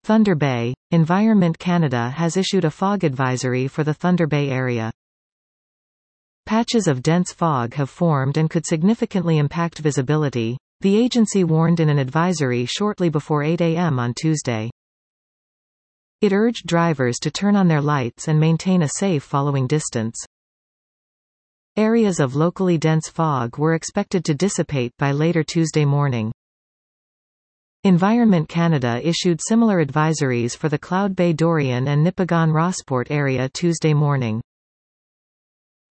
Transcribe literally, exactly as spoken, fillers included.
Thunder Bay. Environment Canada has issued a fog advisory for the Thunder Bay area. Patches of dense fog have formed and could significantly impact visibility, the agency warned in an advisory shortly before eight A M on Tuesday. It urged drivers to turn on their lights and maintain a safe following distance. Areas of locally dense fog were expected to dissipate by later Tuesday morning. Environment Canada issued similar advisories for the Cloud Bay Dorian and Nipigon Rossport area Tuesday morning.